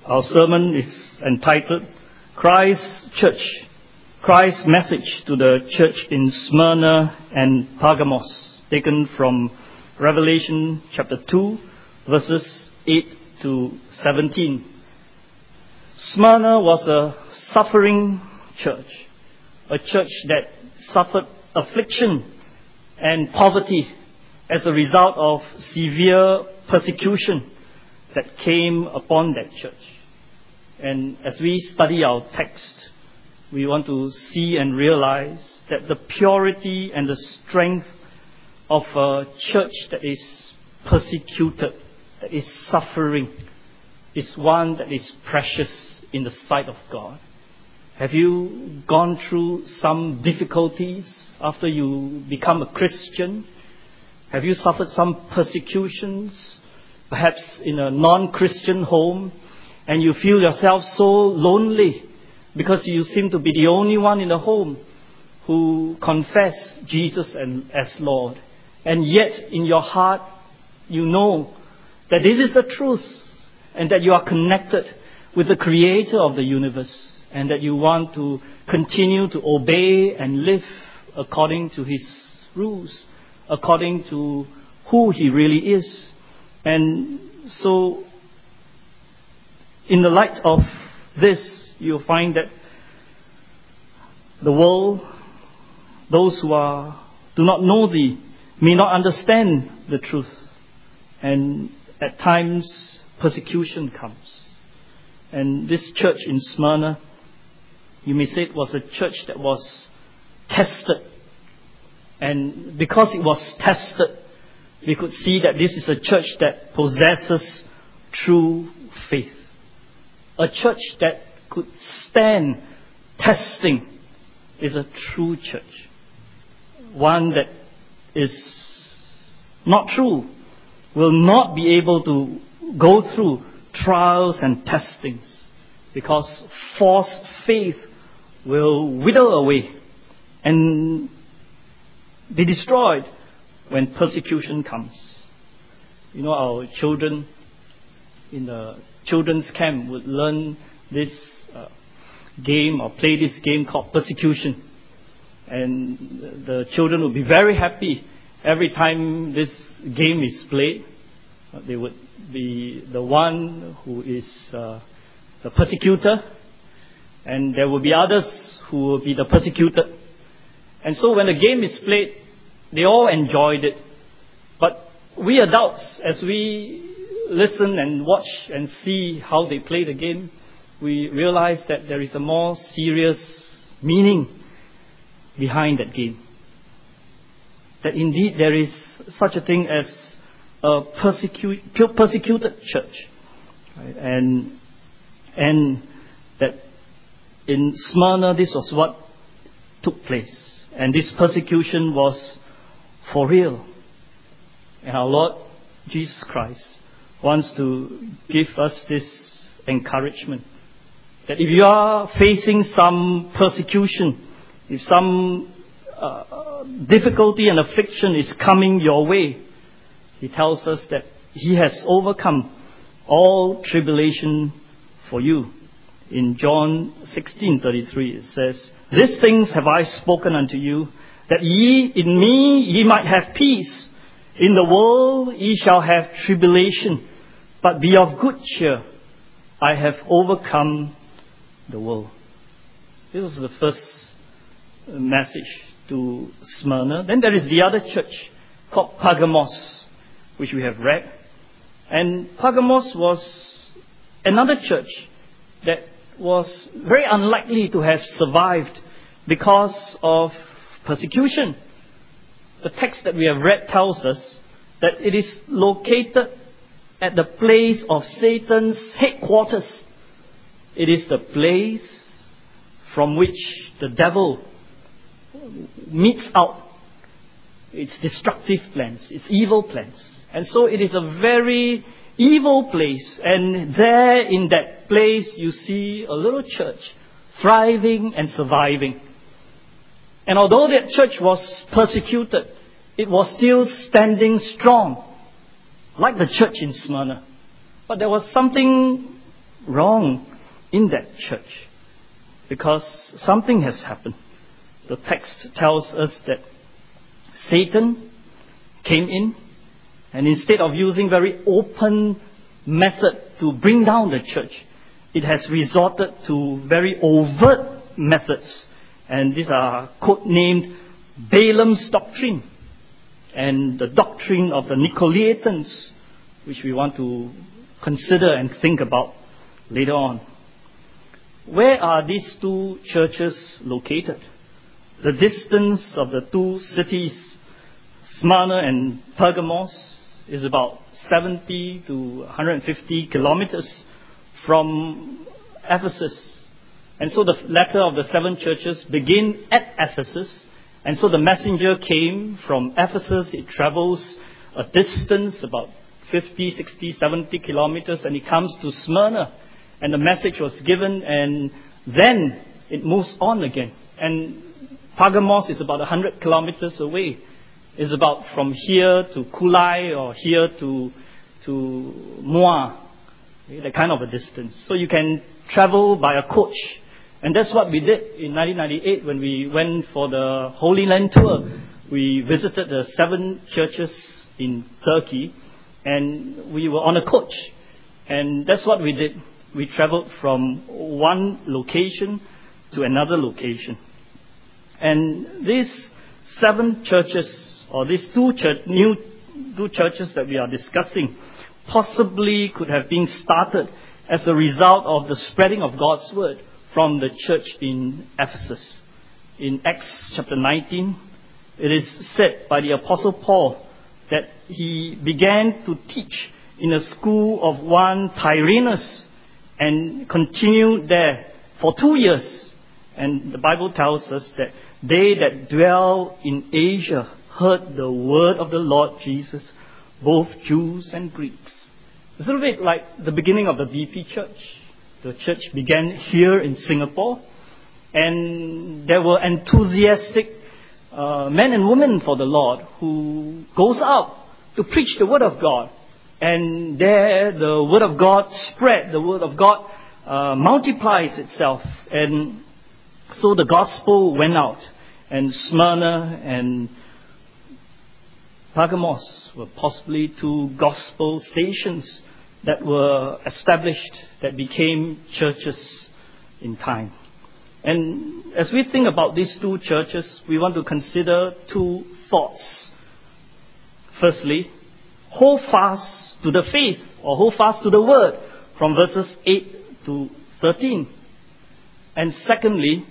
Our sermon is entitled Christ's Church, Christ's Message to the Church in Smyrna and Pergamos, taken from Revelation chapter 2, verses 8 to 17. Smyrna was a suffering church, a church that suffered affliction and poverty as a result of severe persecution that came upon that church. And as we study our text, we want to see and realize that the purity and the strength of a church that is persecuted, that is suffering, is one that is precious in the sight of God. Have you gone through some difficulties after you become a Christian? Have you suffered some persecutions, perhaps in a non-Christian home, and you feel yourself so lonely because you seem to be the only one in the home who confess Jesus as Lord? And yet in your heart you know that this is the truth and that you are connected with the Creator of the universe and that you want to continue to obey and live according to His rules, according to who He really is. And so in the light of this, you'll find that the world, those who do not know Thee, may not understand the truth. And at times, persecution comes. And this church in Smyrna, you may say it was a church that was tested. And because it was tested, we could see that this is a church that possesses true faith. A church that could stand testing is a true church. One that is not true will not be able to go through trials and testings, because false faith will wither away and be destroyed when persecution comes. You know, our children in the children's camp would learn this game or play this game called persecution. And the children would be very happy every time this game is played. They would be the one who is the persecutor, and there will be others who will be the persecuted. And so when the game is played, they all enjoyed it. But we adults, as we listen and watch and see how they play the game, we realize that there is a more serious meaning behind that game. That indeed there is such a thing as a persecuted church. Right? And that in Smyrna this was what took place. And this persecution was for real. And our Lord Jesus Christ wants to give us this encouragement, that if you are facing some persecution, if some difficulty and affliction is coming your way, He tells us that He has overcome all tribulation for you. In John 16:33 it says, "These things have I spoken unto you, that in me ye might have peace. In the world ye shall have tribulation, but be of good cheer. I have overcome the world." This was the first message to Smyrna. Then there is the other church called Pergamos, which we have read. And Pergamos was another church that was very unlikely to have survived because of persecution. The text that we have read tells us that it is located at the place of Satan's headquarters. It is the place from which the devil meets out its destructive plans, its evil plans. And so it is a very evil place. And there in that place you see a little church thriving and surviving. And although that church was persecuted, it was still standing strong, like the church in Smyrna. But there was something wrong in that church, because something has happened. The text tells us that Satan came in, and instead of using very open method to bring down the church, it has resorted to very overt methods. And these are codenamed Balaam's doctrine and the doctrine of the Nicolaitans, which we want to consider and think about later on. Where are these two churches located? The distance of the two cities, Smyrna and Pergamos, is about 70 to 150 kilometers from Ephesus. And so the letter of the seven churches begin at Ephesus. And so the messenger came from Ephesus. It travels a distance about 50, 60, 70 kilometers, and it comes to Smyrna. And the message was given, and then it moves on again. And Pergamos is about 100 kilometers away. It's about from here to Kulai or here to Moa, that kind of a distance. So you can travel by a coach. And that's what we did in 1998 when we went for the Holy Land Tour. We visited the 7 churches in Turkey, and we were on a coach. And that's what we did. We traveled from one location to another location. And these 7 churches, or these two churches that we are discussing, possibly could have been started as a result of the spreading of God's word from the church in Ephesus. In Acts chapter 19, it is said by the Apostle Paul that he began to teach in a school of one Tyrannus and continued there for 2 years. And the Bible tells us that they that dwell in Asia heard the word of the Lord Jesus, both Jews and Greeks. It's a little bit like the beginning of the BP Church. The church began here in Singapore, and there were enthusiastic men and women for the Lord who goes out to preach the word of God. And there the word of God spread, the word of God multiplies itself. And so the gospel went out, and Smyrna and Pergamos were possibly 2 gospel stations that were established, that became churches in time. And as we think about these 2 churches, we want to consider 2 thoughts. Firstly, hold fast to the faith, or hold fast to the word, from verses 8 to 13. And secondly,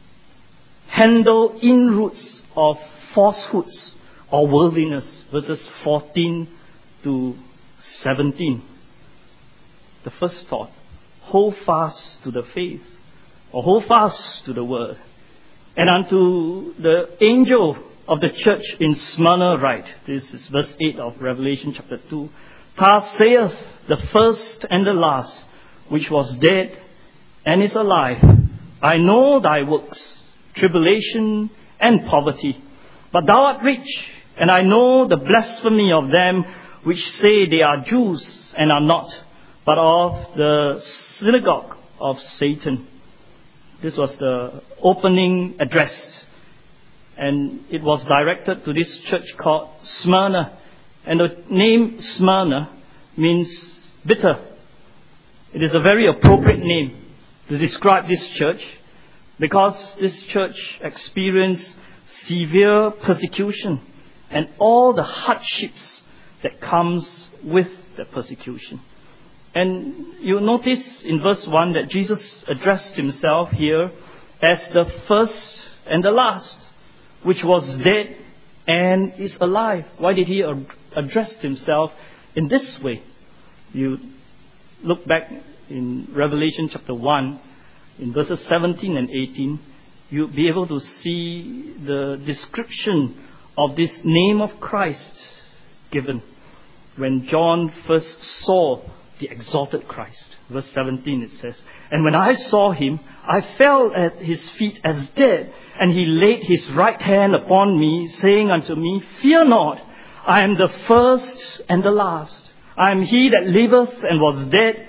handle inroads of falsehoods or worldliness, verses 14 to 17. The first thought, hold fast to the faith, or hold fast to the word. And unto the angel of the church in Smyrna write, this is verse 8 of Revelation chapter 2, Thus saith the first and the last, which was dead and is alive, I know thy works, tribulation and poverty, but thou art rich, and I know the blasphemy of them which say they are Jews and are not, but of the synagogue of Satan. This was the opening address, and it was directed to this church called Smyrna. And the name Smyrna means bitter. It is a very appropriate name to describe this church, because this church experienced severe persecution and all the hardships that comes with the persecution. And you notice in verse 1 that Jesus addressed himself here as the first and the last, which was dead and is alive. Why did he address himself in this way? You look back in Revelation chapter 1, in verses 17 and 18, you'll be able to see the description of this name of Christ given when John first saw the exalted Christ. Verse 17 it says, And when I saw him, I fell at his feet as dead, and he laid his right hand upon me, saying unto me, Fear not, I am the first and the last. I am he that liveth and was dead,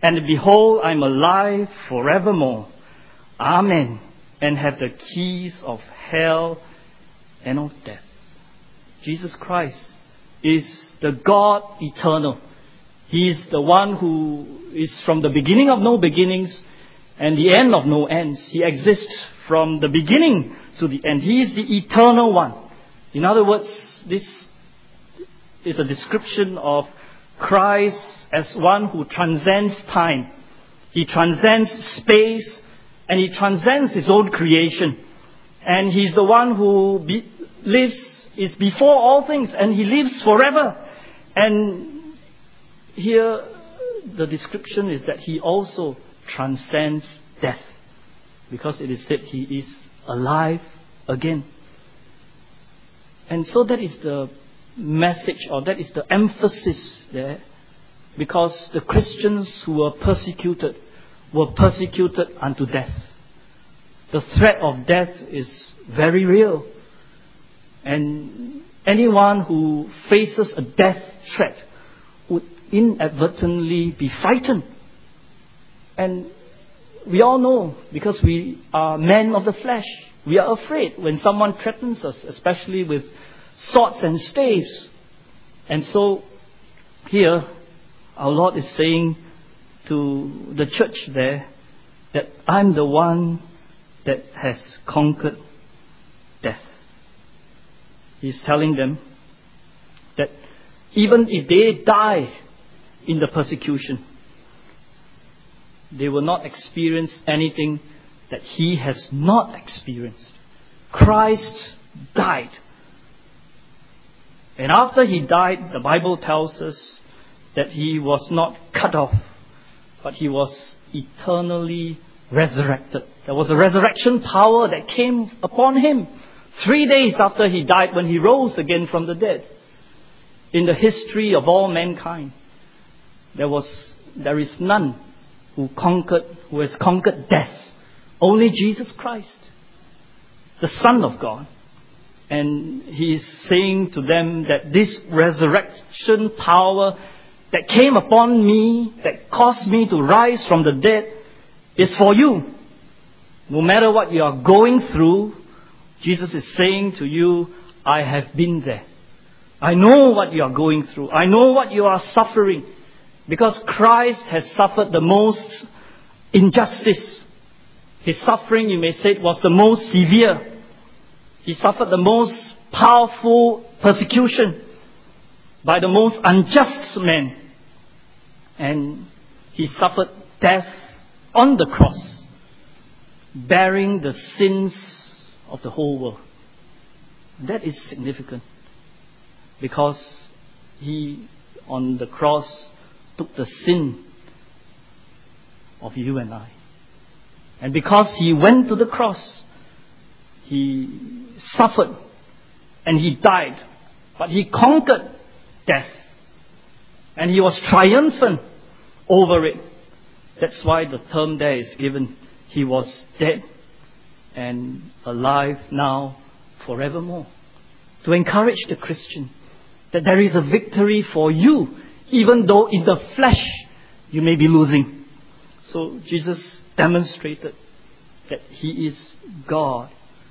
And behold, I am alive forevermore. Amen. And have the keys of hell and of death. Jesus Christ is the God eternal. He is the one who is from the beginning of no beginnings and the end of no ends. He exists from the beginning to the end. He is the eternal one. In other words, this is a description of Christ as one who transcends time. He transcends space and he transcends his own creation. And he's the one who is before all things, and he lives forever. And here the description is that he also transcends death, because it is said he is alive again. And so that is the message, or that is the emphasis there, because the Christians who were persecuted unto death. The threat of death is very real. And anyone who faces a death threat would inadvertently be frightened. And we all know, because we are men of the flesh, we are afraid when someone threatens us, especially with swords and staves. And so here our Lord is saying to the church there that I'm the one that has conquered death. He's telling them that even if they die in the persecution, they will not experience anything that he has not experienced. Christ died. And after he died, the Bible tells us that he was not cut off, but he was eternally resurrected. There was a resurrection power that came upon him 3 days after he died, when he rose again from the dead. In the history of all mankind, there is none who has conquered death. Only Jesus Christ, the Son of God. And he is saying to them that this resurrection power that came upon me, that caused me to rise from the dead, is for you. No matter what you are going through, Jesus is saying to you, I have been there. I know what you are going through. I know what you are suffering. Because Christ has suffered the most injustice. His suffering, you may say, was the most severe. He suffered the most powerful persecution by the most unjust men. And he suffered death on the cross, bearing the sins of the whole world. That is significant, because he on the cross took the sin of you and I. And because he went to the cross, he suffered and he died, but he conquered death, and he was triumphant over it. That's why the term there is given, he was dead and alive now forevermore. To encourage the Christian that there is a victory for you, even though in the flesh you may be losing. So Jesus demonstrated that he is God,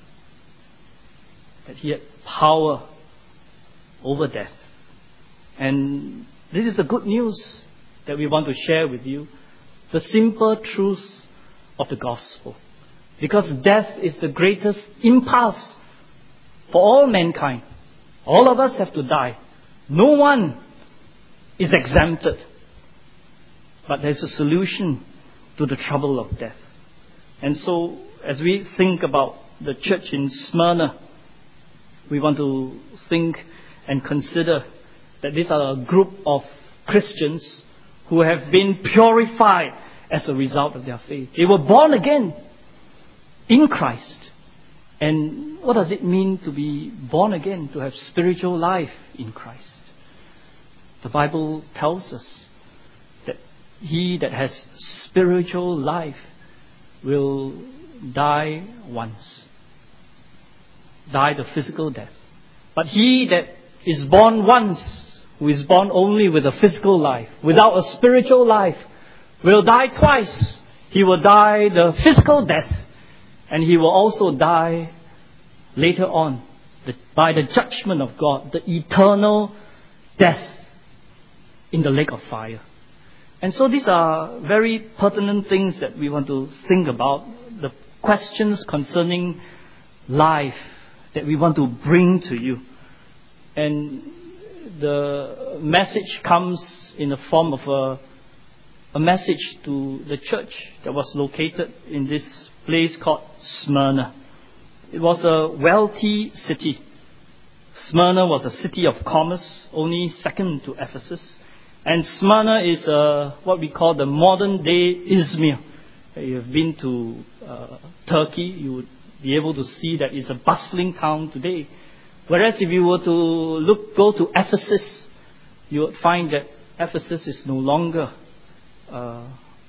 that he had power over death. And this is the good news that we want to share with you, the simple truth of the gospel. Because death is the greatest impasse for all mankind. All of us have to die. No one is exempted. But there's a solution to the trouble of death. And so, as we think about the church in Smyrna, we want to think and consider that these are a group of Christians who have been purified as a result of their faith. They were born again in Christ. And what does it mean to be born again, to have spiritual life in Christ? The Bible tells us that he that has spiritual life will die once. Die the physical death. But he that is born once, who is born only with a physical life, without a spiritual life, will die twice. He will die the physical death, and he will also die later on by the judgment of God, the eternal death in the lake of fire. And so these are very pertinent things that we want to think about, the questions concerning life that we want to bring to you. And the message comes in the form of a message to the church that was located in this place called Smyrna. It was a wealthy city. Smyrna was a city of commerce, only second to Ephesus. And Smyrna is what we call the modern day Izmir. If you have been to Turkey, you would be able to see that it's a bustling town today. Whereas if you were to go to Ephesus, you would find that Ephesus is no longer a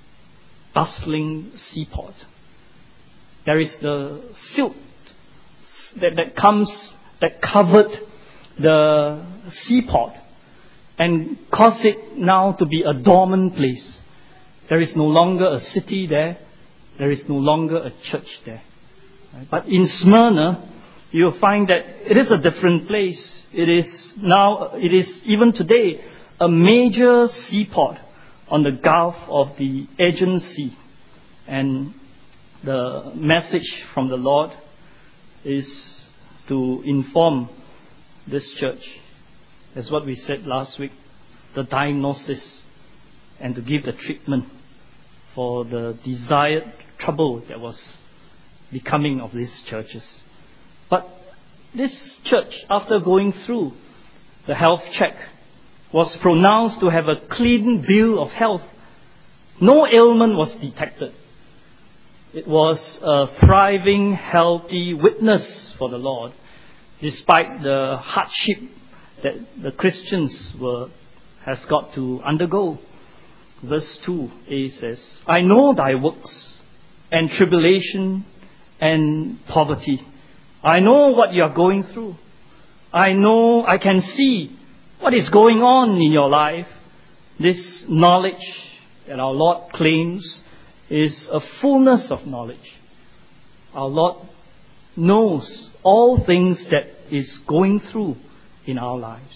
bustling seaport. There is the silt that covered the seaport and caused it now to be a dormant place. There is no longer a city there. There is no longer a church there. But in Smyrna, you'll find that it is a different place. It is even today a major seaport on the Gulf of the Aegean Sea. And the message from the Lord is to inform this church, as what we said last week, the diagnosis, and to give the treatment for the desired trouble that was becoming of these churches. But this church, after going through the health check, was pronounced to have a clean bill of health. No ailment was detected. It was a thriving, healthy witness for the Lord, despite the hardship that the Christians has got to undergo. Verse 2a says, I know thy works and tribulation and poverty. I know what you are going through. I can see what is going on in your life. This knowledge that our Lord claims is a fullness of knowledge. Our Lord knows all things that is going through in our lives.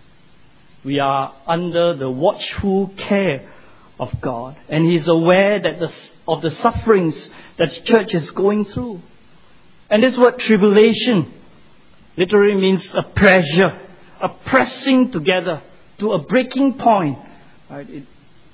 We are under the watchful care of God, and He is aware that of the sufferings that the church is going through. And this word tribulation literally means a pressure, a pressing together to a breaking point. Right? It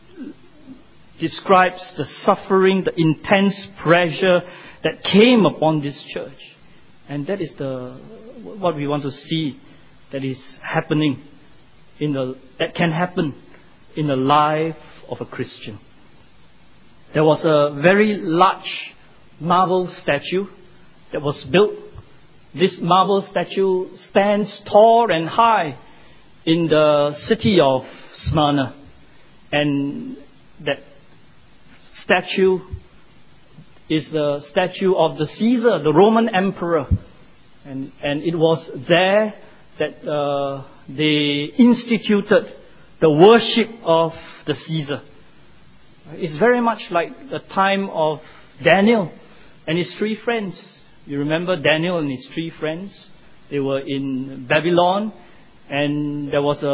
describes the suffering, the intense pressure that came upon this church. And that is what we want to see that is happening that can happen in the life of a Christian. There was a very large marble statue that was built. This marble statue stands tall and high in the city of Smyrna. And that statue is the statue of the Caesar, the Roman emperor. And it was there that they instituted the worship of the Caesar. It's very much like the time of Daniel and his three friends. You remember Daniel and his three friends? They were in Babylon, and there was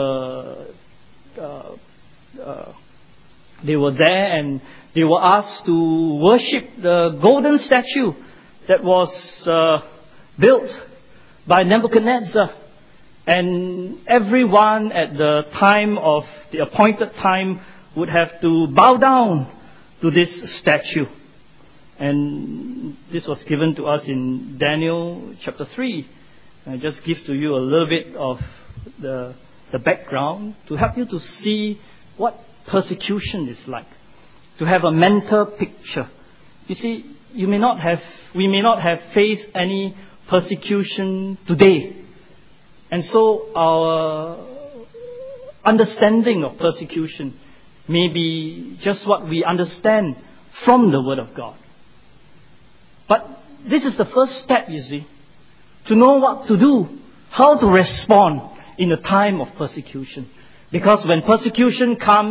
they were there, and they were asked to worship the golden statue that was built by Nebuchadnezzar. And everyone at the appointed time would have to bow down to this statue. And this was given to us in Daniel chapter 3. I just give to you a little bit of the background to help you to see what persecution is like, to have a mental picture. You see, we may not have faced any persecution today. And so our understanding of persecution may be just what we understand from the Word of God. But this is the first step, you see, to know what to do, how to respond in a time of persecution. Because when persecution comes,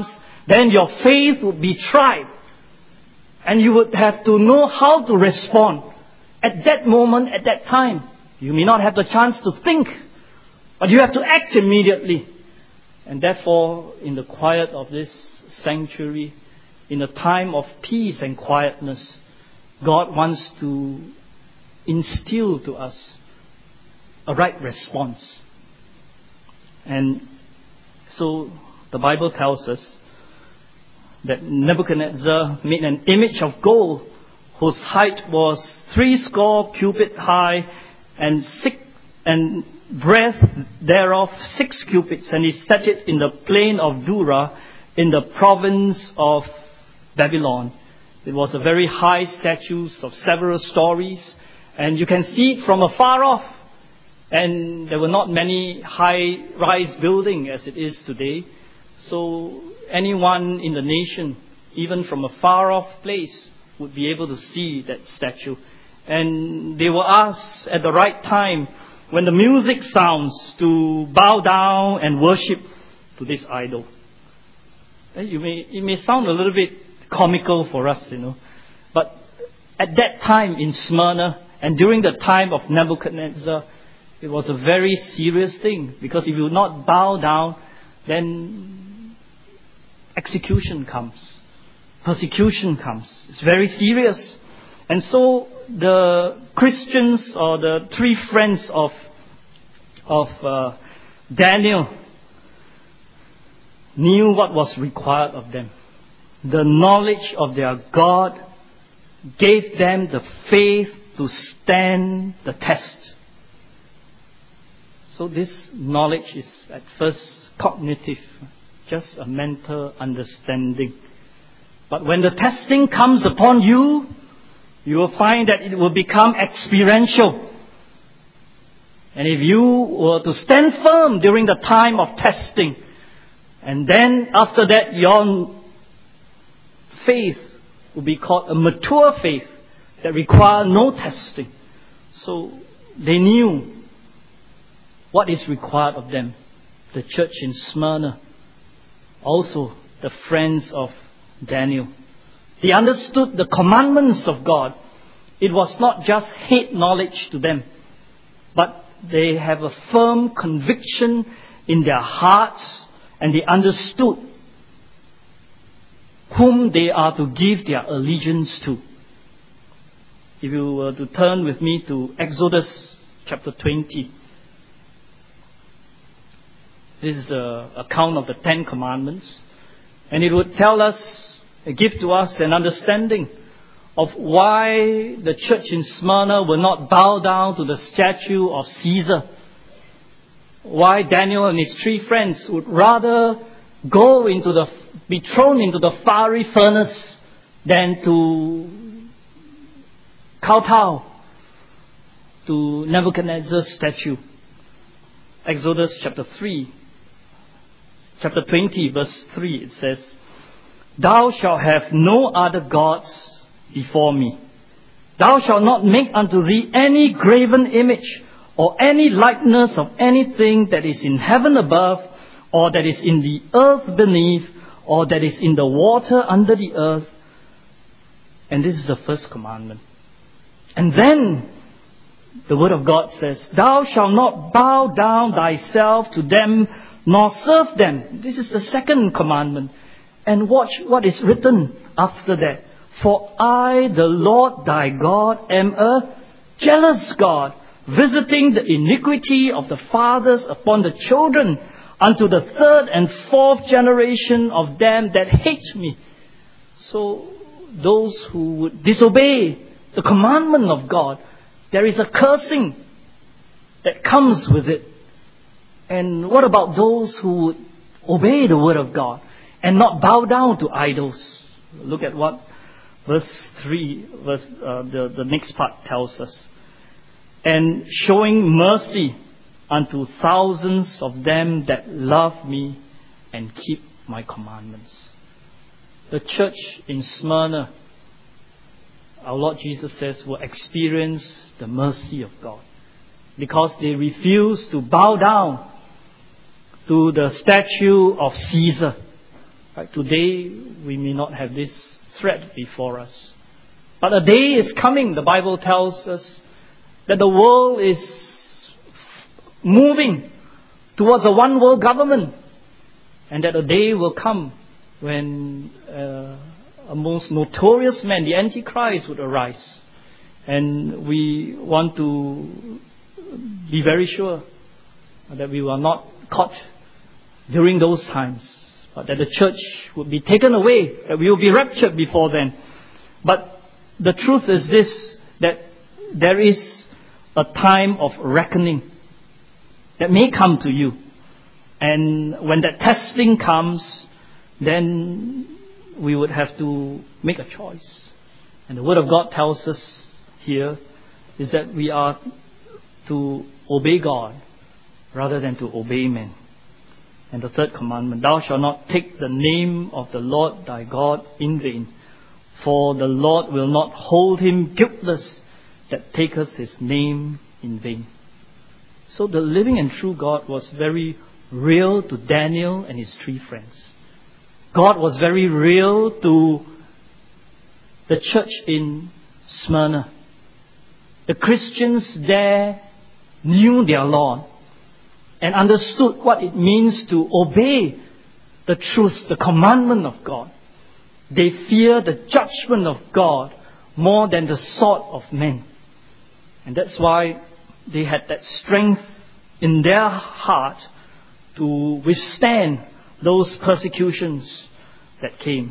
then your faith would be tried. And you would have to know how to respond at that moment, at that time. You may not have the chance to think, but you have to act immediately. And therefore, in the quiet of this sanctuary, in a time of peace and quietness, God wants to instill to us a right response. And so the Bible tells us that Nebuchadnezzar made an image of gold whose height was 60 cubits high and breadth thereof 6 cubits, and he set it in the plain of Dura in the province of Babylon. It was a very high statue of several stories, and you can see it from afar off. And there were not many high-rise buildings as it is today. So anyone in the nation, even from a far-off place, would be able to see that statue. And they were asked at the right time, when the music sounds, to bow down and worship to this idol. It may sound a little bit comical for us, but at that time in Smyrna and during the time of Nebuchadnezzar, it was a very serious thing, because if you would not bow down, then execution comes, persecution comes. It's very serious. And so the Christians, or the 3 friends of Daniel, knew what was required of them. The knowledge of their God gave them the faith to stand the test. So this knowledge is at first cognitive, just a mental understanding. But when the testing comes upon you, you will find that it will become experiential. And if you were to stand firm during the time of testing, and then after that your faith will be called a mature faith that requires no testing. So they knew what is required of them. The church in Smyrna, also the friends of Daniel, they understood the commandments of God. It was not just head knowledge to them, but they have a firm conviction in their hearts, and they understood whom they are to give their allegiance to. If you were to turn with me to Exodus chapter 20. This is an account of the 10 Commandments. And it would give to us an understanding of why the church in Smyrna will not bow down to the statue of Caesar. Why Daniel and his 3 friends would rather be thrown into the fiery furnace than to kowtow to Nebuchadnezzar's statue. Exodus chapter 20 verse 3, it says, "Thou shalt have no other gods before me. Thou shalt not make unto thee any graven image, or any likeness of anything that is in heaven above, or that is in the earth beneath, or that is in the water under the earth." And this is the first commandment. And then the word of God says, "Thou shalt not bow down thyself to them, nor serve them." This is the second commandment. And watch what is written after that. "For I, the Lord thy God, am a jealous God, visiting the iniquity of the fathers upon the children, unto the 3rd and 4th generation of them that hate me." So those who would disobey the commandment of God, there is a cursing that comes with it. And what about those who would obey the word of God and not bow down to idols? Look at what the next part tells us. "And showing mercy unto thousands of them that love me and keep my commandments." The church in Smyrna, our Lord Jesus says, will experience the mercy of God, because they refuse to bow down to the statue of Caesar. Right? Today, we may not have this threat before us. But a day is coming, the Bible tells us, that the world is moving towards a one world government. And that a day will come when a most notorious man, the Antichrist, would arise. And we want to be very sure that we were not caught during those times, but that the church would be taken away, that we will be raptured before then. But the truth is this, that there is a time of reckoning that may come to you. And when that testing comes, then we would have to make a choice. And the Word of God tells us here is that we are to obey God rather than to obey men. And the third commandment, thou shalt not take the name of the Lord thy God in vain, for the Lord will not hold him guiltless that taketh his name in vain. So the living and true God was very real to Daniel and his three friends. God was very real to the church in Smyrna. The Christians there knew their Lord and understood what it means to obey the truth, the commandment of God. They fear the judgment of God more than the sword of men. And that's why they had that strength in their heart to withstand those persecutions that came.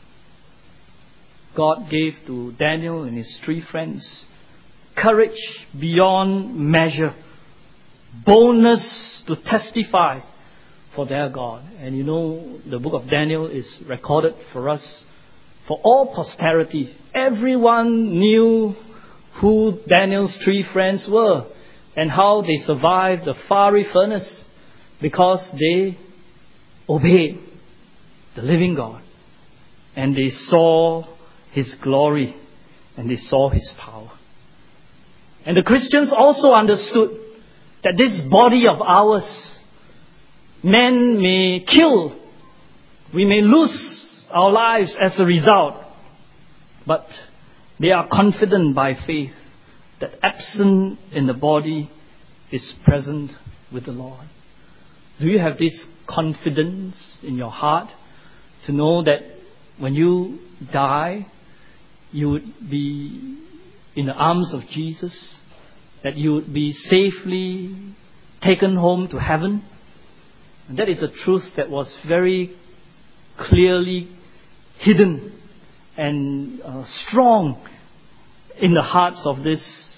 God gave to Daniel and his three friends courage beyond measure, boldness to testify for their God. And you know, the book of Daniel is recorded for us for all posterity. Everyone knew who Daniel's three friends were and how they survived the fiery furnace because they obeyed the living God. And they saw His glory and they saw His power. And the Christians also understood that this body of ours, men may kill, we may lose our lives as a result, but they are confident by faith that absent in the body is present with the Lord. Do you have this confidence in your heart to know that when you die, you would be in the arms of Jesus, that you would be safely taken home to heaven? And that is a truth that was very clearly hidden and strong in the hearts of this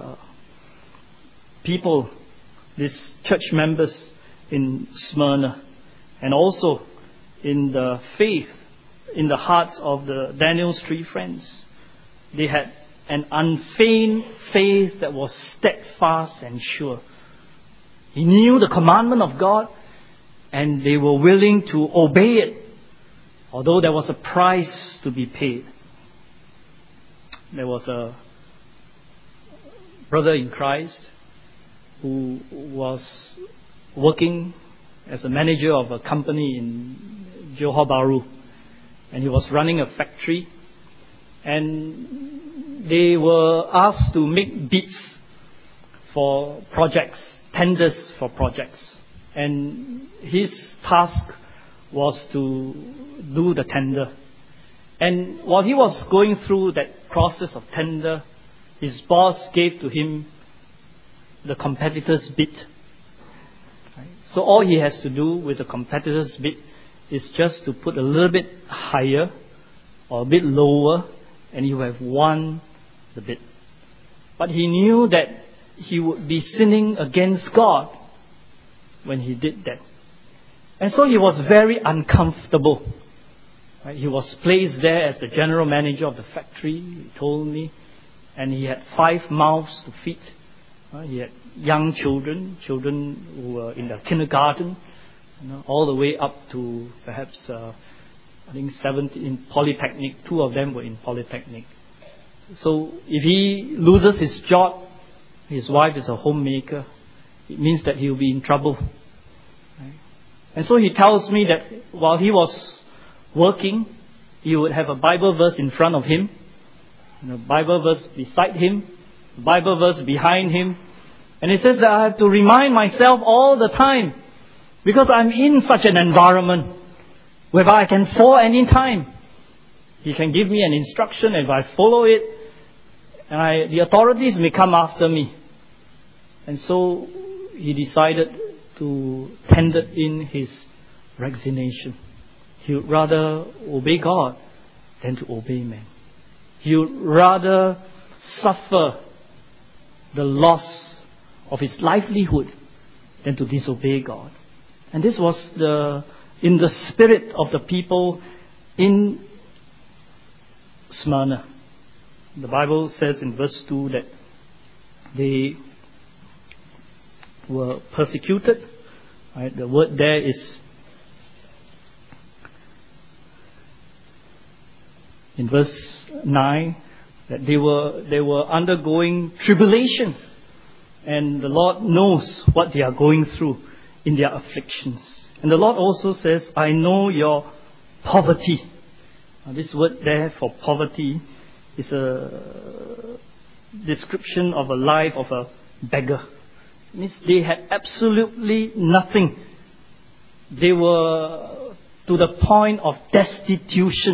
people, these church members in Smyrna, and also in the faith, in the hearts of the Daniel's three friends. They had an unfeigned faith that was steadfast and sure. He knew the commandment of God and they were willing to obey it, although there was a price to be paid. There was a brother in Christ who was working as a manager of a company in Johor Bahru, and he was running a factory, and they were asked to make bids for projects, tenders for projects, and his task was to do the tender. And while he was going through that process of tender, his boss gave to him the competitor's bid. So all he has to do with the competitor's bid is just to put a little bit higher or a bit lower, and he would have won the bid. But he knew that he would be sinning against God when he did that. And so he was very uncomfortable. He was placed there as the general manager of the factory, he told me, and he had 5 mouths to feed. He had young children who were in the kindergarten, all the way up to perhaps, 17 in Polytechnic. 2 of them were in Polytechnic. So if he loses his job, his wife is a homemaker, it means that he will be in trouble. And so he tells me that while he was working, he would have a Bible verse in front of him, and a Bible verse beside him, a Bible verse behind him. And he says that I have to remind myself all the time, because I'm in such an environment whereby I can fall any time. He can give me an instruction, and if I follow it, the authorities may come after me. And so he decided to tender in his resignation. He would rather obey God than to obey men. He would rather suffer the loss of his livelihood than to disobey God. And this was in the spirit of the people in Smyrna. The Bible says in verse 2 that they were persecuted. Right? The word there is in verse 9 that they were undergoing tribulation, and the Lord knows what they are going through in their afflictions. And the Lord also says, I know your poverty. Now, this word there for poverty is a description of a life of a beggar. It means they had absolutely nothing. They were to the point of destitution.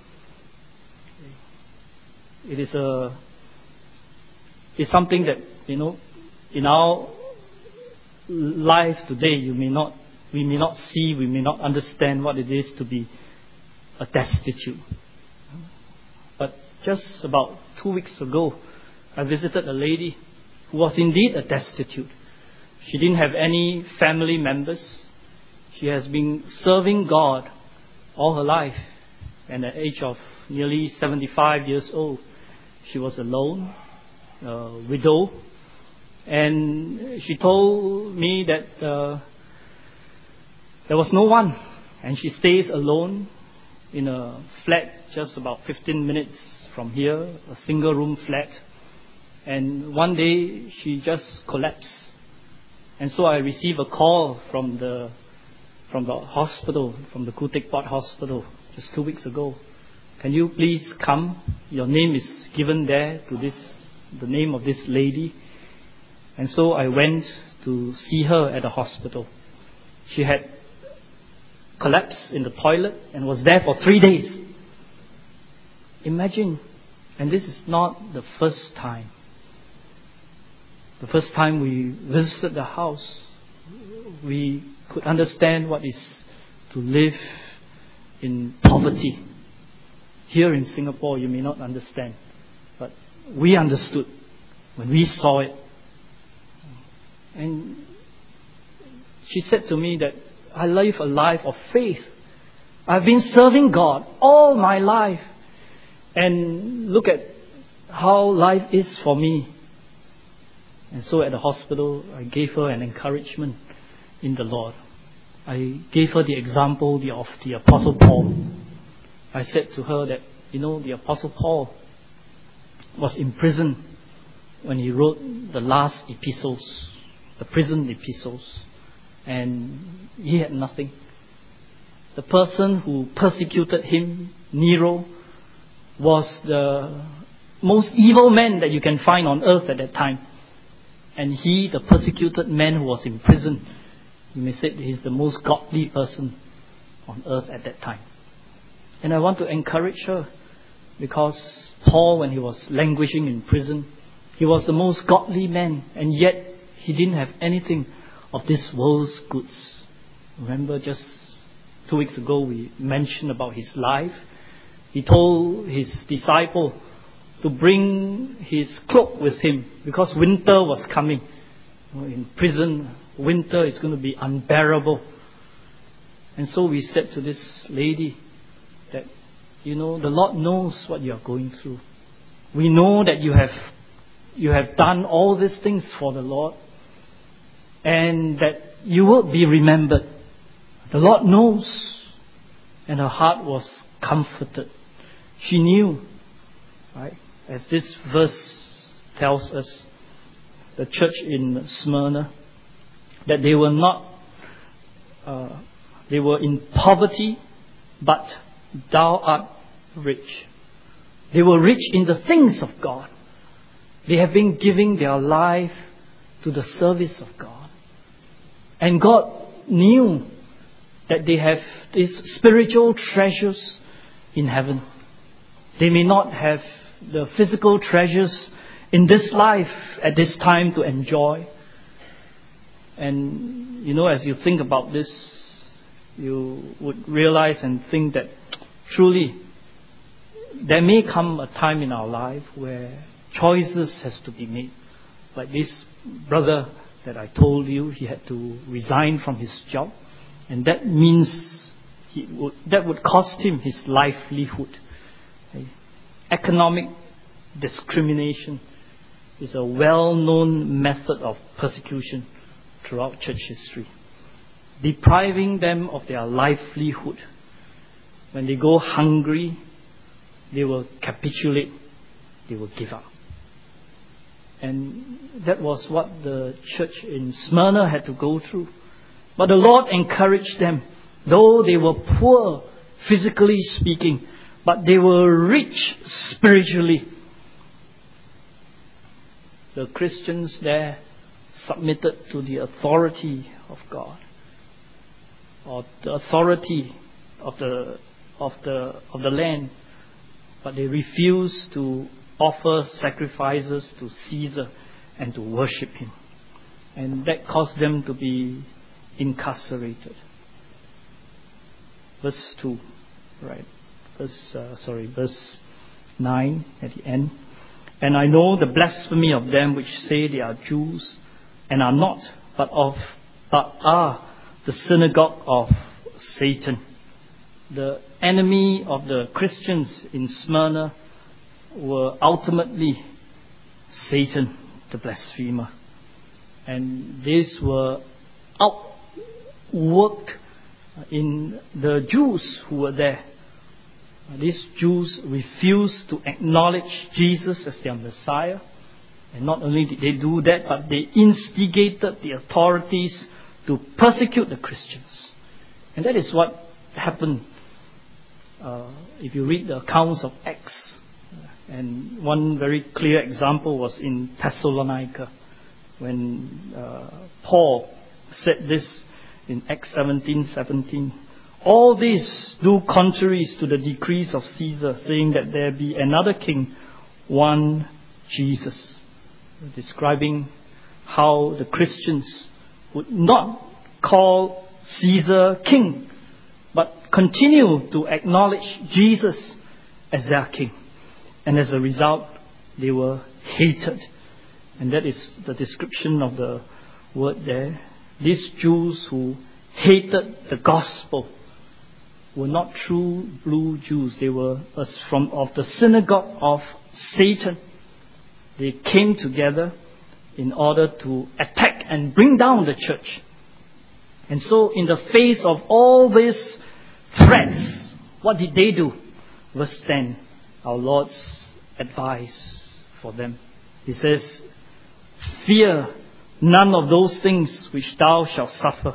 It's something that, in our life today, we may not see, we may not understand what it is to be a destitute. But just about 2 weeks ago, I visited a lady who was indeed a destitute. She didn't have any family members. She has been serving God all her life. And at the age of nearly 75 years old, she was alone, a widow. And she told me that there was no one. And she stays alone in a flat just about 15 minutes from here, a single room flat. And one day she just collapsed. And so I received a call from the hospital, from the Khoo Teck Puat Hospital, just 2 weeks ago. Can you please come? Your name is given there to the name of this lady. And so I went to see her at the hospital. She had collapsed in the toilet and was there for 3 days. Imagine, and this is not the first time. The first time we visited the house, we could understand what is to live in poverty. Here in Singapore, you may not understand, but we understood when we saw it. And she said to me that I live a life of faith. I've been serving God all my life, and look at how life is for me. And so at the hospital, I gave her an encouragement in the Lord. I gave her the example of the Apostle Paul. I said to her that, the Apostle Paul was in prison when he wrote the last epistles, the prison epistles, and he had nothing. The person who persecuted him, Nero, was the most evil man that you can find on earth at that time. And he, the persecuted man who was in prison, you may say he's the most godly person on earth at that time. And I want to encourage her, because Paul, when he was languishing in prison, he was the most godly man, and yet he didn't have anything of this world's goods. Remember, just 2 weeks ago we mentioned about his life. He told his disciple to bring his cloak with him because winter was coming. In prison, winter is going to be unbearable. And so we said to this lady that, the Lord knows what you are going through. We know that you have done all these things for the Lord, and that you will be remembered. The Lord knows. And her heart was comforted. She knew, right? As this verse tells us, the church in Smyrna, that they were in poverty, but thou art rich. They were rich in the things of God. They have been giving their life to the service of God. And God knew that they have these spiritual treasures in heaven. They may not have the physical treasures in this life at this time to enjoy. And as you think about this, you would realize and think that truly there may come a time in our life where choices has to be made. Like this brother that I told you, he had to resign from his job, and that means that would cost him his livelihood. Economic discrimination is a well-known method of persecution throughout church history, depriving them of their livelihood. When they go hungry, they will capitulate, they will give up. And that was what the church in Smyrna had to go through. But the Lord encouraged them, though they were poor physically speaking, but they were rich spiritually. The Christians there submitted to the authority of God, or the authority of the land, but they refused to offer sacrifices to Caesar and to worship him, and that caused them to be incarcerated. Verse 2, right? Verse 9 at the end. And I know the blasphemy of them which say they are Jews and are not, but are the synagogue of Satan. The enemy of the Christians in Smyrna were ultimately Satan, the blasphemer. And these were outworked in the Jews who were there. These Jews refused to acknowledge Jesus as their Messiah. And not only did they do that, but they instigated the authorities to persecute the Christians. And that is what happened. If you read the accounts of Acts, and one very clear example was in Thessalonica, when Paul said this in Acts 17:17. All these do contraries to the decrees of Caesar, saying that there be another king, one Jesus. Describing how the Christians would not call Caesar king, but continue to acknowledge Jesus as their king. And as a result, they were hated. And that is the description of the word there. These Jews who hated the gospel were not true blue Jews. They were of the synagogue of Satan. They came together in order to attack and bring down the church. And so in the face of all these threats, what did they do? Verse 10, our Lord's advice for them. He says, fear none of those things which thou shalt suffer.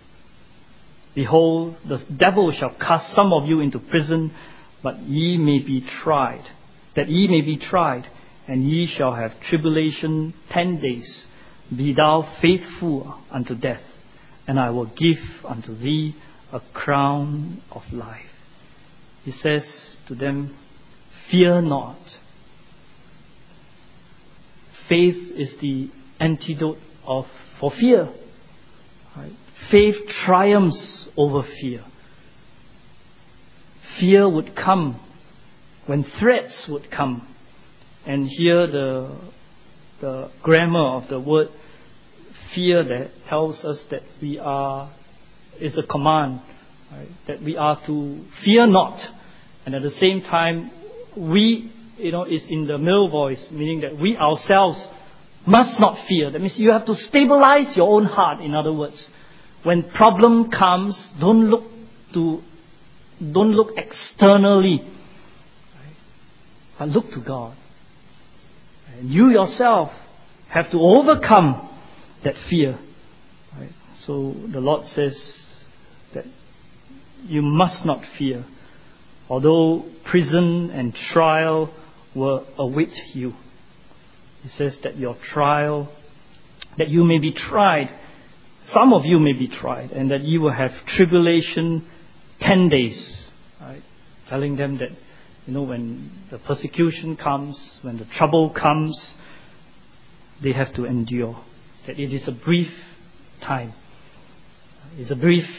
Behold, the devil shall cast some of you into prison, that ye may be tried, and ye shall have tribulation 10 days. Be thou faithful unto death, and I will give unto thee a crown of life. He says to them, fear not. Faith is the antidote for fear. Right? Faith triumphs over fear. Fear would come when threats would come. And here the grammar of the word fear that tells us that is a command, right? That we are to fear not. And at the same time, we, is in the middle voice, meaning that we ourselves must not fear. That means you have to stabilize your own heart, in other words. When problem comes, don't look externally, right? But look to God. And you yourself have to overcome that fear. Right? So the Lord says that you must not fear. although prison and trial will await you. He says that your trial, that you may be tried, some of you may be tried, and that you will have tribulation 10 days. Right? Telling them that, when the persecution comes, when the trouble comes, they have to endure. That it is a brief time. It's a brief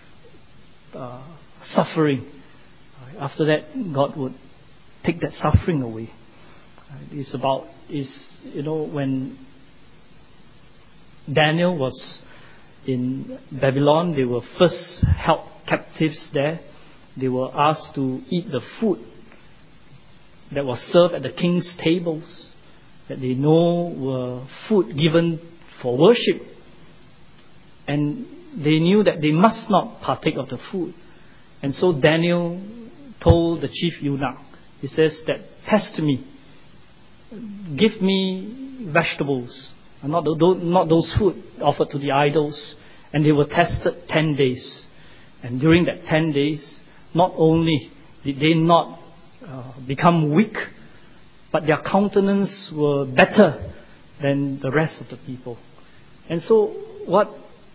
suffering. Right? After that, God would take that suffering away. Right? When Daniel was in Babylon, they were first held captives there. They were asked to eat the food that was served at the king's tables, that they know were food given for worship. And they knew that they must not partake of the food. And so Daniel told the chief eunuch, he says that, test me, give me vegetables, and not those food offered to the idols. And they were tested 10 days. And during that 10 days, not only did they not become weak, but their countenance were better than the rest of the people. And so what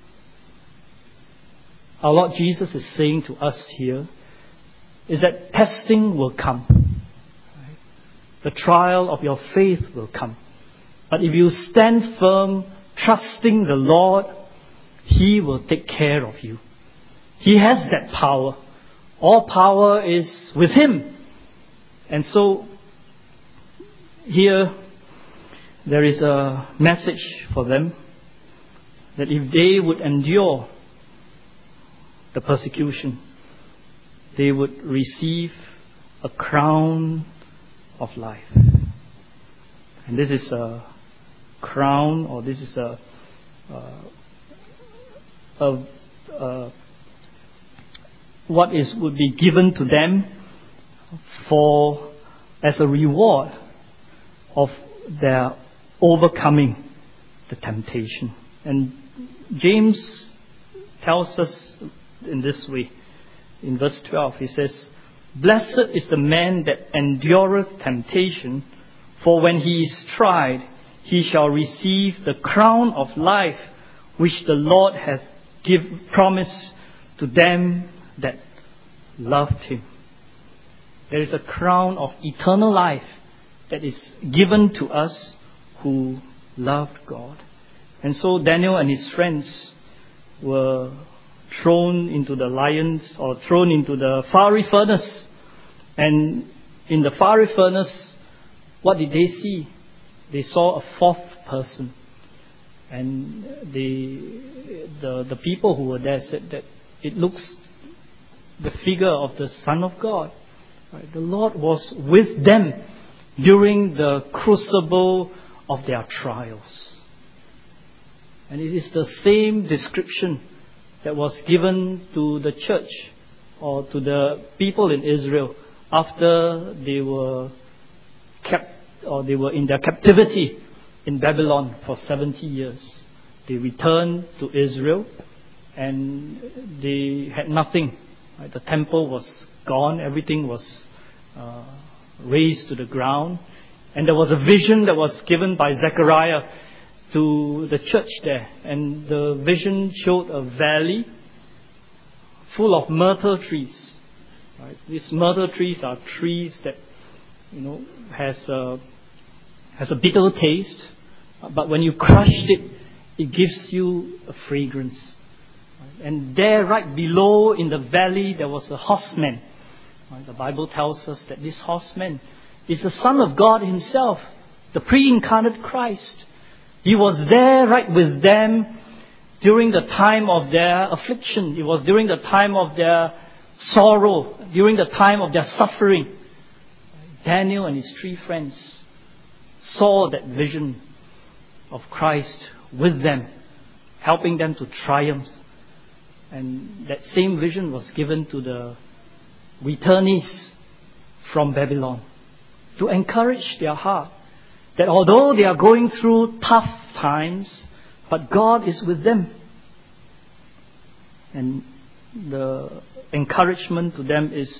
our Lord Jesus is saying to us here is that testing will come. Right? The trial of your faith will come. But if you stand firm, trusting the Lord, He will take care of you. He has that power. All power is with Him. And so, here, there is a message for them that if they would endure the persecution, they would receive a crown of life. And this is a crown, or this is would be given to them as a reward of their overcoming the temptation. And James tells us in this way, in verse 12, he says, "Blessed is the man that endureth temptation, for when he is tried, he shall receive the crown of life which the Lord hath promised to them that loved Him." There is a crown of eternal life that is given to us who loved God. And so Daniel and his friends were thrown into the lions, or thrown into the fiery furnace. And in the fiery furnace, what did they see? They saw a fourth person. And the people who were there said that it looks the figure of the Son of God. Right? The Lord was with them during the crucible of their trials. And it is the same description that was given to the church, or to the people in Israel, after they were in their captivity in Babylon for 70 years. They returned to Israel and they had nothing. Right? The temple was gone, everything was razed to the ground. And there was a vision that was given by Zechariah to the church there. And the vision showed a valley full of myrtle trees. Right? These myrtle trees are trees that has a bitter taste, but when you crushed it, it gives you a fragrance. Right? And there, right below in the valley, there was a horseman. Right? The Bible tells us that this horseman is the Son of God Himself, the pre-incarnate Christ. He was there right with them during the time of their affliction. It was during the time of their sorrow, during the time of their suffering. Daniel and his three friends saw that vision of Christ with them, helping them to triumph. And that same vision was given to the returnees from Babylon, to encourage their heart that although they are going through tough times, but God is with them. And the encouragement to them is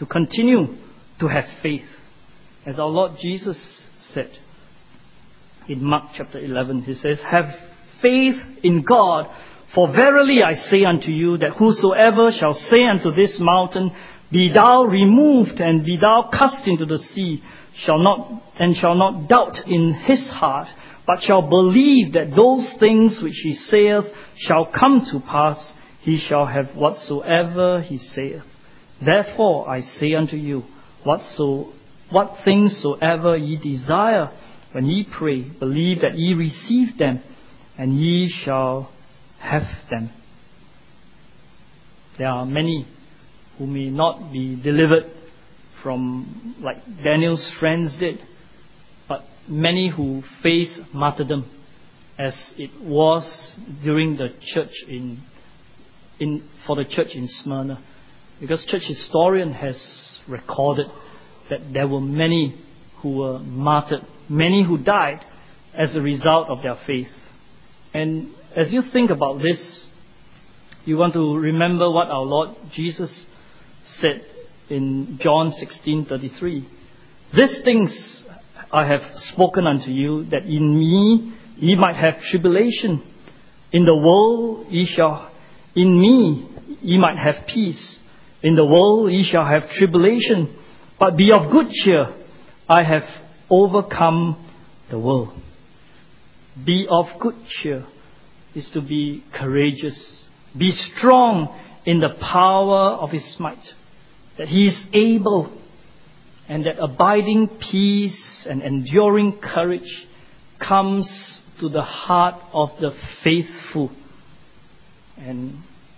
to continue to have faith. As our Lord Jesus said in Mark chapter 11, he says, "Have faith in God, for verily I say unto you that whosoever shall say unto this mountain, Be thou removed and be thou cast into the sea, shall not doubt in his heart, but shall believe that those things which he saith shall come to pass, he shall have whatsoever he saith. Therefore I say unto you, what things soever ye desire, when ye pray, believe that ye receive them, and ye shall have them." There are many who may not be delivered from, like Daniel's friends did, but many who face martyrdom, as it was during the church for the church in Smyrna. Because church historian has recorded that there were many who were martyred, many who died as a result of their faith. And as you think about this, you want to remember what our Lord Jesus said in John 16:33. "These things I have spoken unto you, that in me ye might have tribulation. In the world in me ye might have peace. In the world ye shall have tribulation, but be of good cheer. I have overcome the world." Be of good cheer is to be courageous. Be strong in the power of His might, that He is able, and that abiding peace and enduring courage comes to the heart of the faithful. And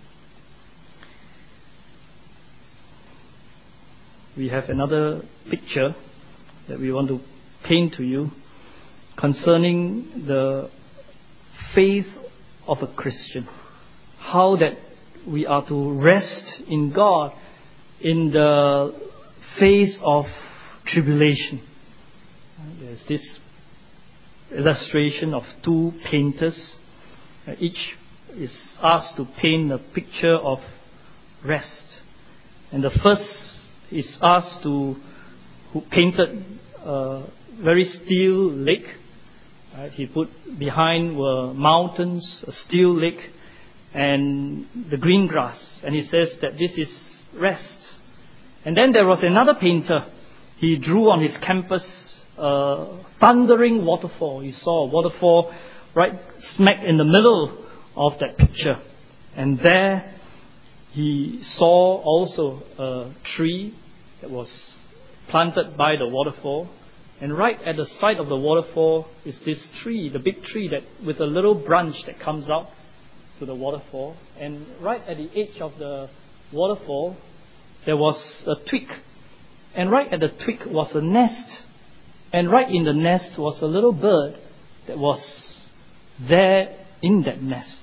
we have another picture that we want to paint to you concerning the faith of a Christian. How that we are to rest in God in the face of tribulation. There's this illustration of two painters. Each is asked to paint a picture of rest. And the first is asked who painted a very still lake. Right? He put behind were mountains, a still lake, and the green grass. And he says that this is rest. And then there was another painter. He drew on his canvas a thundering waterfall. You saw a waterfall right smack in the middle of that picture. And there he saw also a tree that was planted by the waterfall. And right at the side of the waterfall is this tree, the big tree that with a little branch that comes out to the waterfall. And right at the edge of the waterfall, there was a twig. And right at the twig was a nest. And right in the nest was a little bird that was there in that nest.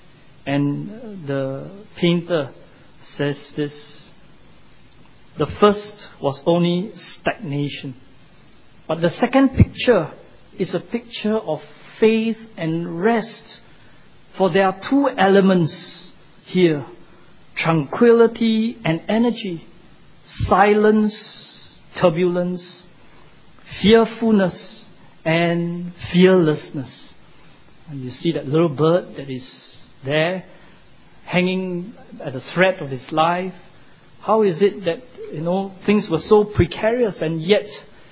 And the painter says this: the first was only stagnation, but the second picture is a picture of faith and rest. For there are two elements here: tranquility and energy, silence, turbulence, fearfulness and fearlessness. And you see that little bird that is there, hanging at the thread of his life. How is it that things were so precarious, and yet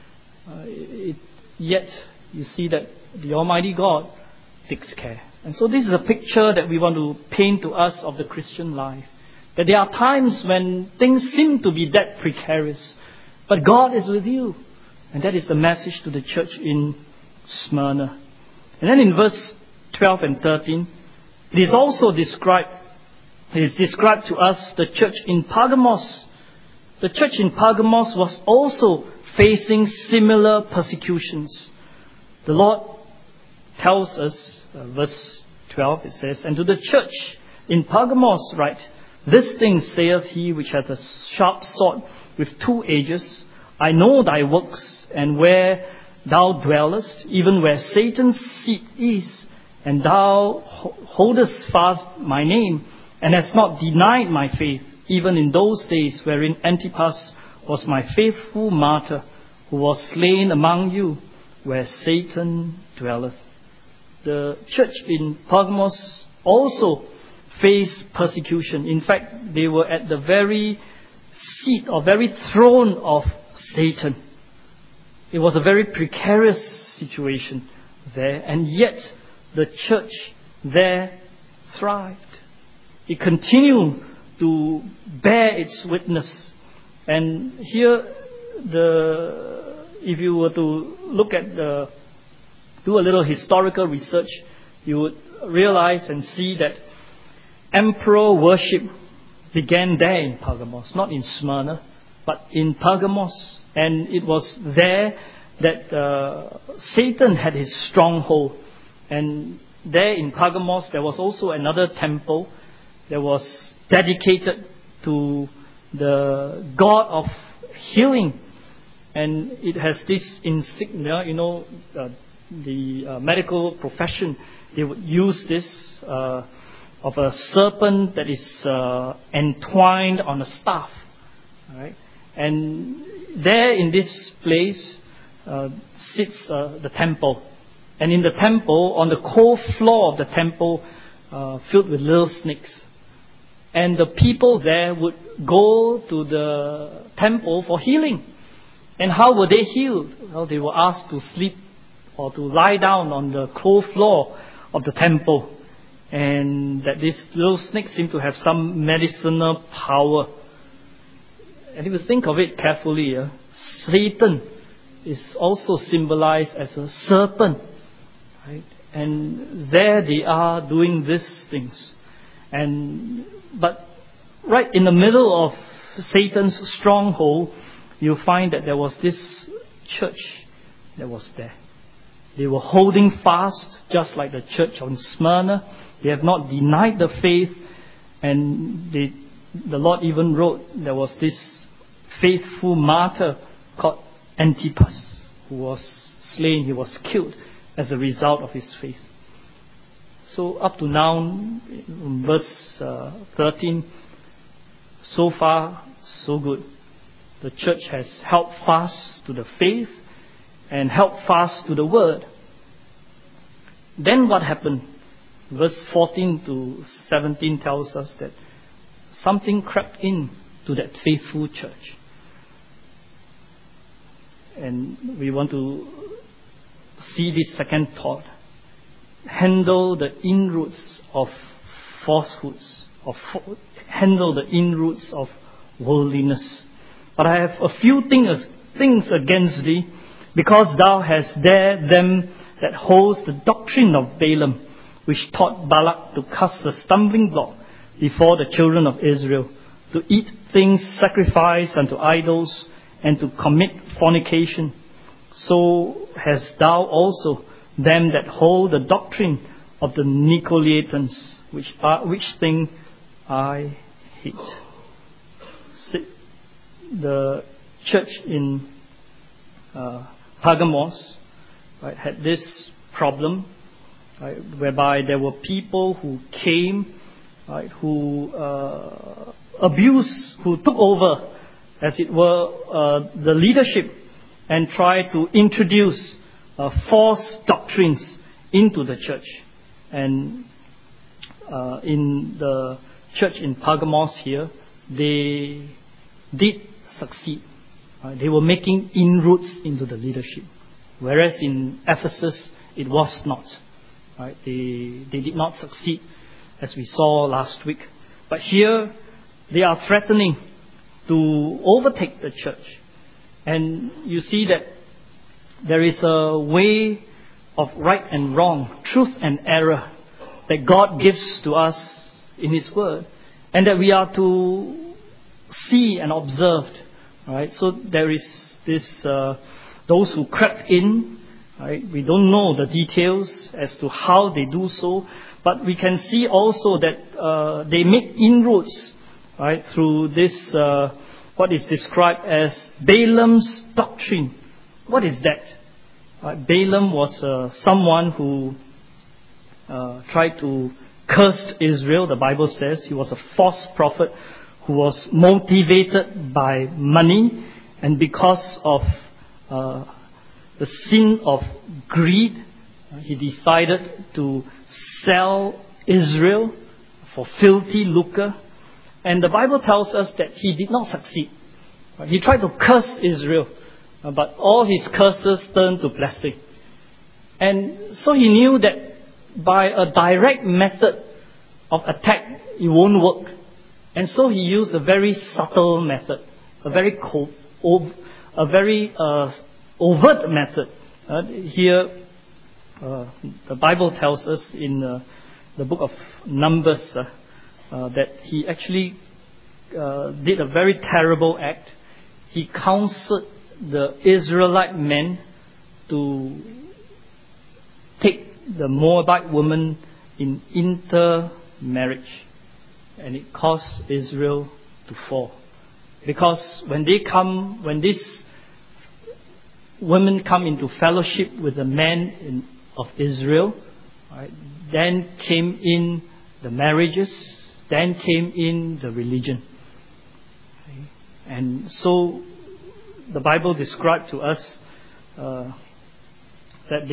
you see that the Almighty God takes care. And so this is a picture that we want to paint to us of the Christian life. That there are times when things seem to be that precarious, but God is with you. And that is the message to the church in Smyrna. And then in verse 12 and 13, it is described to us the church in Pergamos. The church in Pergamos was also facing similar persecutions. The Lord tells us, verse 12, it says, "And to the church in Pergamos write, This thing saith he which hath a sharp sword with two edges. I know thy works, and where thou dwellest, even where Satan's seat is, and thou holdest fast my name, and hast not denied my faith, even in those days wherein Antipas was my faithful martyr, who was slain among you, where Satan dwelleth. The church in Pergamos also faced persecution. In fact, they were at the very seat or very throne of Satan. It was a very precarious situation there, and yet the church there thrived. It continued to bear its witness. And here, if you were to look at do a little historical research, you would realize and see that emperor worship began there in Pergamos, not in Smyrna, but in Pergamos. And it was there that Satan had his stronghold. And there in Pergamos, there was also another temple that was dedicated to the God of healing. And it has this insignia, the medical profession, they would use this of a serpent that is entwined on a staff. Right? And there in this place sits the temple. And in the temple, on the cold floor of the temple, filled with little snakes. And the people there would go to the temple for healing. And how were they healed? Well, they were asked to sleep or to lie down on the cold floor of the temple. And that these little snakes seem to have some medicinal power. And if you think of it carefully, Satan is also symbolized as a serpent. Right? And there they are doing these things. But right in the middle of Satan's stronghold, you find that there was this church that was there. They were holding fast, just like the church on Smyrna. They have not denied the faith. And the Lord even wrote, there was this faithful martyr called Antipas, who was slain, he was killed as a result of his faith. So up to now, in verse 13, so far, so good. The church has held fast to the faith and held fast to the word. Then what happened? Verse 14 to 17 tells us that something crept in to that faithful church. And we want to see this second thought. Handle the inroads of falsehoods, handle the inroads of worldliness. But I have a few things against thee, because thou hast dared them that holds the doctrine of Balaam, which taught Balak to cast a stumbling block before the children of Israel, to eat things sacrificed unto idols, and to commit fornication. So hast thou also them that hold the doctrine of the Nicolaitans, which thing I hate. The church in Pergamos, right, had this problem, right, whereby there were people who came, right, who abused, who took over, as it were, the leadership, and tried to introduce false doctrines into the church. And in the church in Pergamos here, they did succeed. They were making inroads into the leadership, whereas in Ephesus it was not. Right? They did not succeed, as we saw last week. But here they are threatening to overtake the church. And you see that there is a way of right and wrong, truth and error, that God gives to us in His Word, and that we are to see and observe. Right? So there is this those who crept in. Right? We don't know the details as to how they do so, but we can see also that they make inroads, right, through this what is described as Balaam's doctrine. What is that? Balaam was someone who tried to curse Israel. The Bible says he was a false prophet who was motivated by money, and because of the sin of greed, he decided to sell Israel for filthy lucre. And the Bible tells us that he did not succeed. He tried to curse Israel, but all his curses turned to blessing. And so he knew that by a direct method of attack, it won't work. And so he used a very subtle method, a very overt method. Here, the Bible tells us in the book of Numbers that he actually did a very terrible act. He counseled the Israelite men to take the Moabite woman in intermarriage, and it caused Israel to fall. Because when these women come into fellowship with the men of Israel, right, then came in the marriages, then came in the religion. And so the Bible described to us that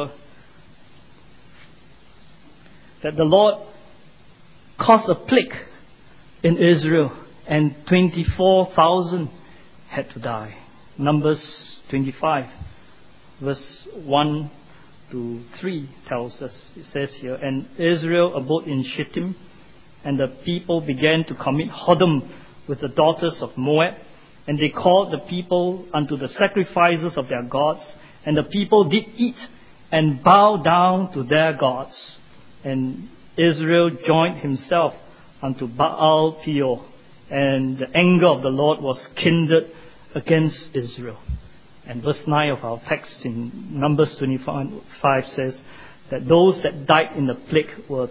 the Lord caused a plague in Israel, and 24,000 had to die. Numbers 25, verse 1 to 3 tells us, it says here, and Israel abode in Shittim, and the people began to commit whoredom with the daughters of Moab, and they called the people unto the sacrifices of their gods, and the people did eat and bow down to their gods. And Israel joined himself unto Baal Peor, and the anger of the Lord was kindled against Israel. And verse 9 of our text in Numbers 25 says that those that died in the plague were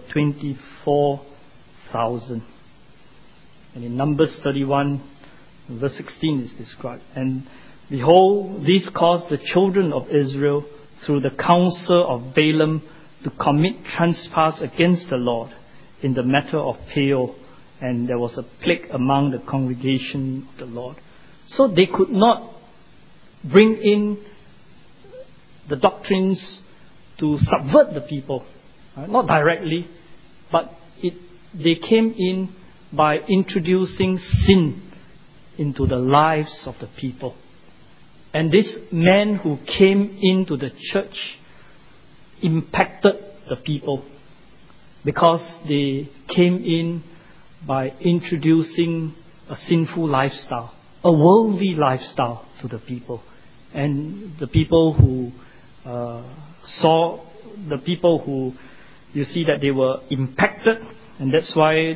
24,000. And in Numbers 31, verse 16 is described. And behold, this caused the children of Israel through the counsel of Balaam to commit trespass against the Lord in the matter of Peor, and there was a plague among the congregation of the Lord. So they could not bring in the doctrines to subvert the people, not directly, but they came in by introducing sin into the lives of the people. And this man who came into the church impacted the people because they came in by introducing a sinful lifestyle, a worldly lifestyle to the people. And the people who you see that they were impacted, and that's why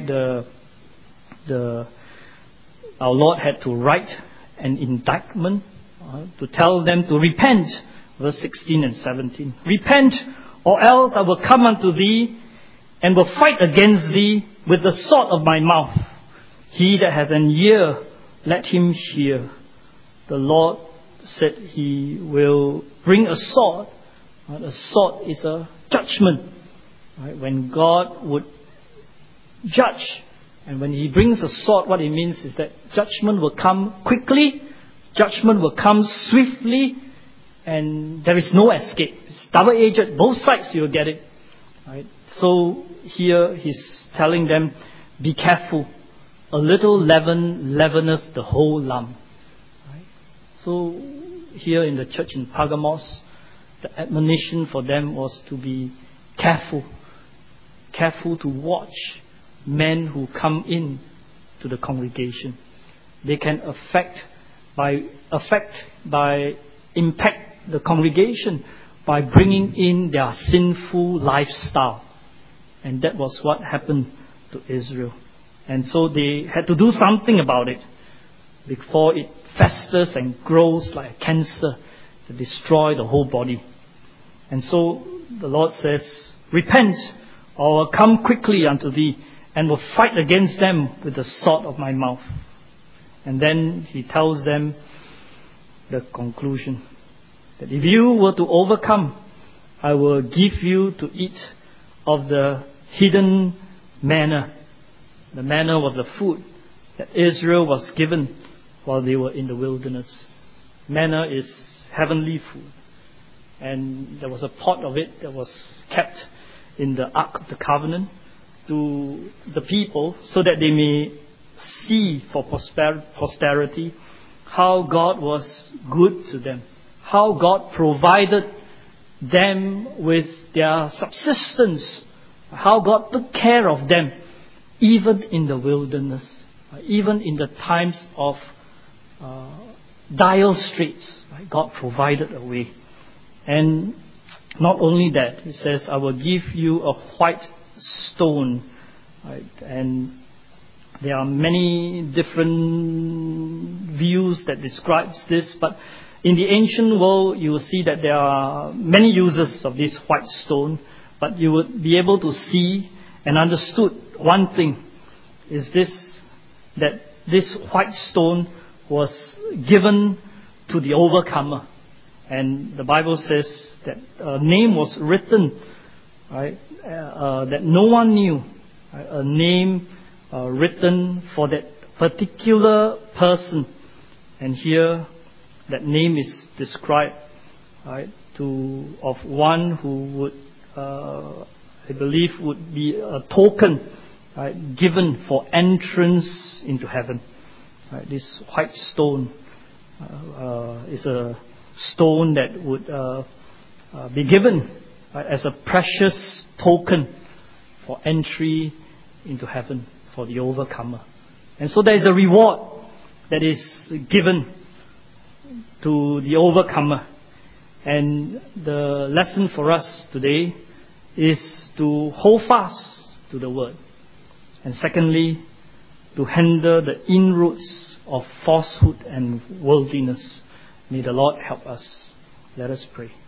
our Lord had to write an indictment to tell them to repent. Verse 16 and 17. Repent, or else I will come unto thee and will fight against thee with the sword of my mouth. He that hath an ear, let him hear. The Lord said he will bring a sword. A sword is a judgment. When God would judge, and when he brings a sword, what it means is that judgment will come quickly, judgment will come swiftly, and there is no escape. It's double-edged, both sides you will get it. Right? So here he's telling them, be careful. A little leaven leaveneth the whole lump. Right? So here in the church in Pergamos, the admonition for them was to be careful. Careful to watch men who come in to the congregation. They can impact the congregation by bringing in their sinful lifestyle. And that was what happened to Israel. And so they had to do something about it before it festers and grows like a cancer to destroy the whole body. And so the Lord says, repent, or I will come quickly unto thee and will fight against them with the sword of my mouth. And then he tells them the conclusion, that if you were to overcome, I will give you to eat of the hidden manna. The manna was the food that Israel was given while they were in the wilderness. Manna is heavenly food. And there was a pot of it that was kept in the Ark of the Covenant to the people so that they may see for posterity how God was good to them, how God provided them with their subsistence, how God took care of them even in the wilderness, even in the times of dire straits. God provided a way. And not only that, He says, I will give you a white stone. Right? And there are many different views that describes this, but in the ancient world, you will see that there are many uses of this white stone, but you would be able to see and understood one thing is this, that this white stone was given to the overcomer. And the Bible says that a name was written, right, that no one knew, right, a name written for that particular person. And here, that name is described, right, of one who would, I believe, would be a token, right, given for entrance into heaven. Right, this white stone is a stone that would be given, right, as a precious token for entry into heaven for the overcomer. And so there is a reward that is given to the overcomer. And the lesson for us today is to hold fast to the word. And secondly, to handle the inroads of falsehood and worldliness. May the Lord help us. Let us pray.